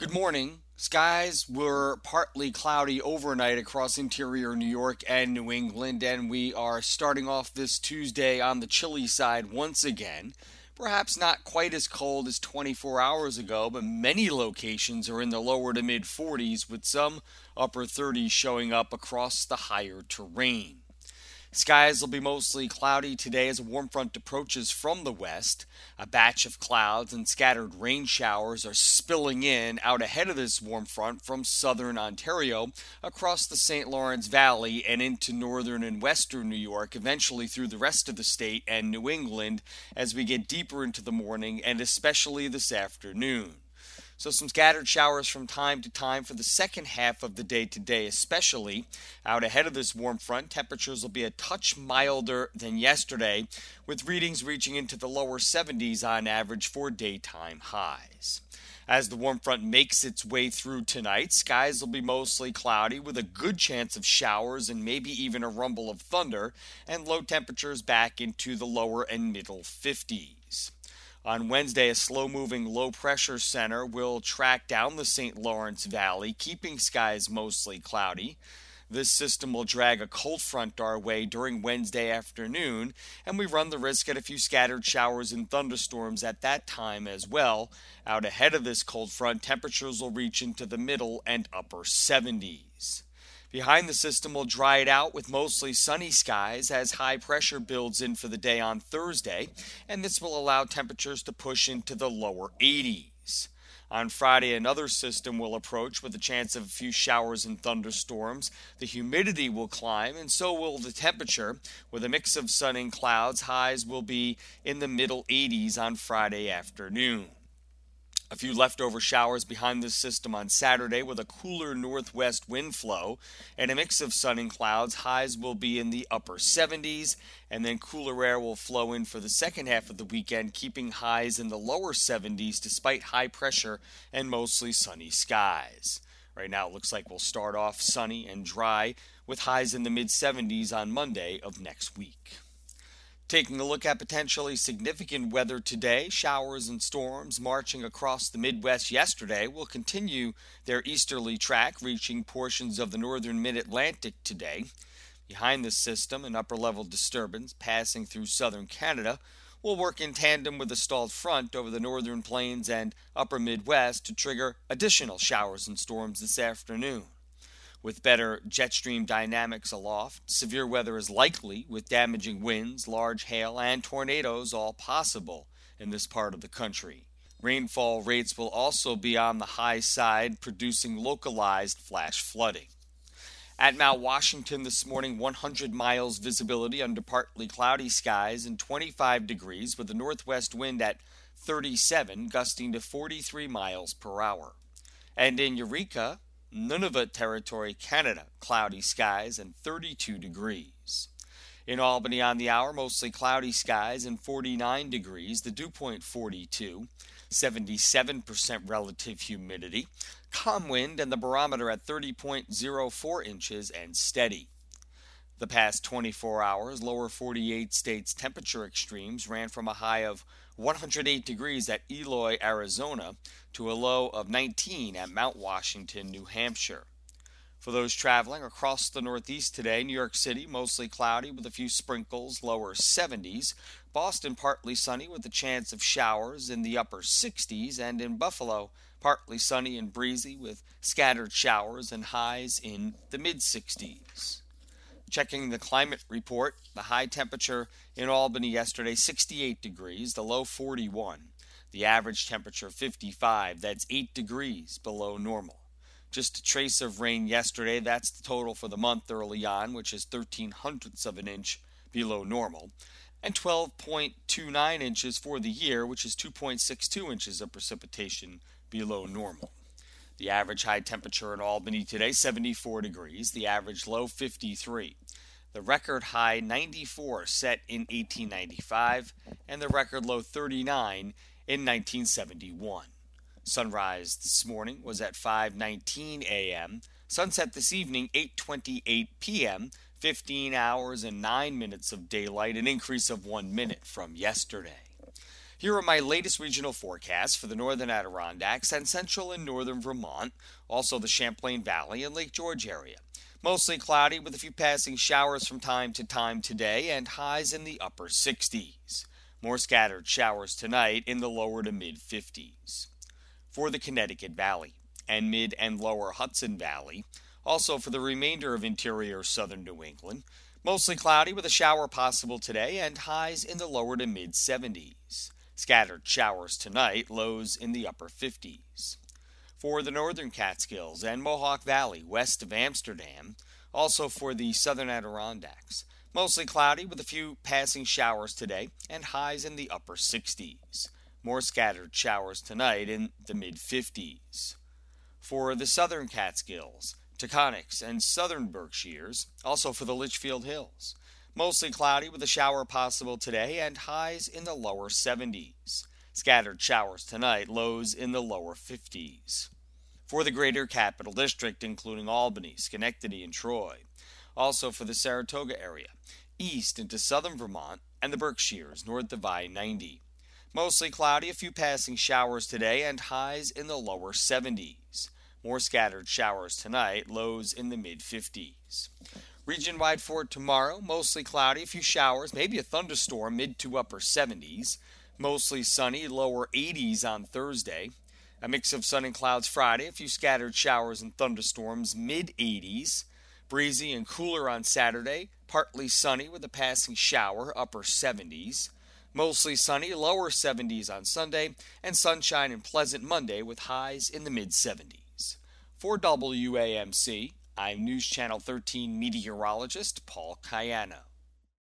Good morning. Skies were partly cloudy overnight across interior New York and New England, and we are starting off this Tuesday on the chilly side once again. Perhaps not quite as cold as 24 hours ago, but many locations are in the lower to mid 40s, with some upper 30s showing up across the higher terrain. Skies will be mostly cloudy today as a warm front approaches from the west. A batch of clouds and scattered rain showers are spilling in out ahead of this warm front from southern Ontario across the St. Lawrence Valley and into northern and western New York, eventually through the rest of the state and New England as we get deeper into the morning and especially this afternoon. So some scattered showers from time to time for the second half of the day today, especially out ahead of this warm front. Temperatures will be a touch milder than yesterday, with readings reaching into the lower 70s on average for daytime highs. As the warm front makes its way through tonight, skies will be mostly cloudy with a good chance of showers and maybe even a rumble of thunder, and low temperatures back into the lower and middle 50s. On Wednesday, a slow-moving low-pressure center will track down the St. Lawrence Valley, keeping skies mostly cloudy. This system will drag a cold front our way during Wednesday afternoon, and we run the risk at a few scattered showers and thunderstorms at that time as well. Out ahead of this cold front, temperatures will reach into the middle and upper 70s. Behind the system will dry it out with mostly sunny skies as high pressure builds in for the day on Thursday, and this will allow temperatures to push into the lower 80s. On Friday, another system will approach with a chance of a few showers and thunderstorms. The humidity will climb, and so will the temperature. With a mix of sun and clouds, highs will be in the middle 80s on Friday afternoon. A few leftover showers behind this system on Saturday with a cooler northwest wind flow and a mix of sun and clouds. Highs will be in the upper 70s, and then cooler air will flow in for the second half of the weekend, keeping highs in the lower 70s despite high pressure and mostly sunny skies. Right now it looks like we'll start off sunny and dry with highs in the mid 70s on Monday of next week. Taking a look at potentially significant weather today, showers and storms marching across the Midwest yesterday will continue their easterly track, reaching portions of the northern mid-Atlantic today. Behind this system, an upper-level disturbance passing through southern Canada will work in tandem with a stalled front over the northern plains and upper Midwest to trigger additional showers and storms this afternoon. With better jet stream dynamics aloft, severe weather is likely with damaging winds, large hail, and tornadoes all possible in this part of the country. Rainfall rates will also be on the high side, producing localized flash flooding. At Mount Washington this morning, 100 miles visibility under partly cloudy skies and 25 degrees with a northwest wind at 37, gusting to 43 miles per hour. And in Eureka, Nunavut Territory, Canada, cloudy skies and 32 degrees. In Albany on the hour, mostly cloudy skies and 49 degrees, the dew point 42, 77% relative humidity, calm wind and the barometer at 30.04 inches and steady. The past 24 hours, lower 48 states temperature extremes ran from a high of 108 degrees at Eloy, Arizona, to a low of 19 at Mount Washington, New Hampshire. For those traveling across the Northeast today, New York City mostly cloudy with a few sprinkles, lower 70s. Boston partly sunny with a chance of showers in the upper 60s, and in Buffalo partly sunny and breezy with scattered showers and highs in the mid 60s. Checking the climate report, the high temperature in Albany yesterday, 68 degrees, the low 41. The average temperature 55, that's 8 degrees below normal. Just a trace of rain yesterday, that's the total for the month early on, which is 0.13 of an inch below normal, and 12.29 inches for the year, which is 2.62 inches of precipitation below normal. The average high temperature in Albany today, 74 degrees. The average low, 53. The record high, 94, set in 1895, and the record low, 39, in 1971. Sunrise this morning was at 5:19 a.m. Sunset this evening, 8:28 p.m., 15 hours and 9 minutes of daylight, an increase of 1 minute from yesterday. Here are my latest regional forecasts for the northern Adirondacks and central and northern Vermont, also the Champlain Valley and Lake George area. Mostly cloudy with a few passing showers from time to time today and highs in the upper 60s. More scattered showers tonight in the lower to mid 50s. For the Connecticut Valley and mid and lower Hudson Valley, also for the remainder of interior southern New England, mostly cloudy with a shower possible today and highs in the lower to mid 70s. Scattered showers tonight, lows in the upper 50s. For the northern Catskills and Mohawk Valley west of Amsterdam, also for the southern Adirondacks, mostly cloudy with a few passing showers today and highs in the upper 60s. More scattered showers tonight in the mid 50s. For the southern Catskills, Taconics, and southern Berkshires, also for the Litchfield Hills, mostly cloudy with a shower possible today and highs in the lower 70s. Scattered showers tonight, lows in the lower 50s. For the greater Capital District, including Albany, Schenectady, and Troy, also for the Saratoga area, east into southern Vermont, and the Berkshires, north of I-90. Mostly cloudy, a few passing showers today, and highs in the lower 70s. More scattered showers tonight, lows in the mid-50s. Region-wide for tomorrow, mostly cloudy, a few showers, maybe a thunderstorm, mid to upper 70s. Mostly sunny, lower 80s on Thursday. A mix of sun and clouds Friday, a few scattered showers and thunderstorms, mid-80s. Breezy and cooler on Saturday, partly sunny with a passing shower, upper 70s. Mostly sunny, lower 70s on Sunday, and sunshine and pleasant Monday with highs in the mid-70s. For WAMC, I'm News Channel 13 meteorologist Paul Cayano.